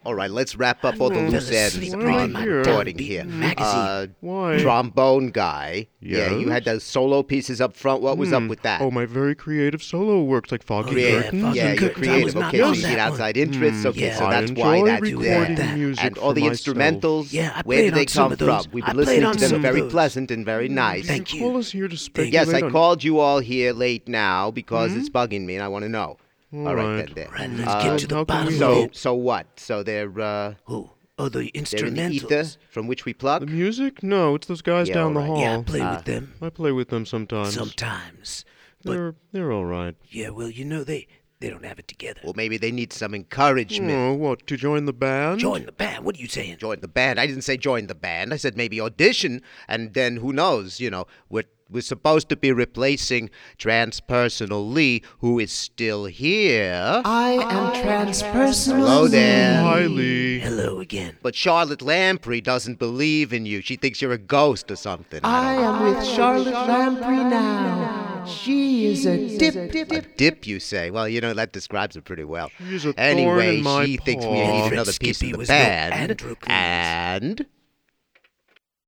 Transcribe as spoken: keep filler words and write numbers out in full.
All right, let's wrap up all the fell loose ends asleep on reading the my recording downbeat here. magazine. Uh, Why? trombone guy. Yeah, you Yes? had those solo pieces up front. What was Hmm. up with that? Oh, my very creative solo works like Foggy Creative. Curtains. Foggy Yeah, you're Curtains, I creative. was not Okay, so on you that need one. outside interests. Hmm. Okay, Yeah. so I that's enjoy why that's recording there. music And all for the myself. instrumentals. Yeah, I where played do they on some come of those. from? We've I been played listening on to them. some of Very those. pleasant and very nice. Thank Did you. call us here to speculate Yes, I on... called you all here late now because it's bugging me and I want to know. All All right, right. then. then. Right, let's Uh, get to the how can bottom we of So, it. so what? So they're uh, Who? Oh, the they're in the ether instrumentals. from which we pluck. The music? No, it's those guys Yeah, down the all hall. right. Yeah, I play Uh, with them I play with them sometimes. sometimes. But They're they're all right. yeah, well, you know they they don't have it together. Well, maybe they need some encouragement. Oh, what, to join the band? Join the band. What are you saying? Join the band. I didn't say join the band. I said maybe audition, and then who knows? You know, we're we're supposed to be replacing Transpersonal Lee, who is still here. I am transpersonal. Hello there. Hi, Lee. Hello again. But Charlotte Lamprey doesn't believe in you. She thinks you're a ghost or something. I don't know. am with Charlotte Lamprey now. She is a dip, dip, A dip, you say? Well, you know, that describes her pretty well. She's a thorn Anyway, in my she thinks we paw. need Fred another piece Skippy of the was no band. Andrew Cruz. And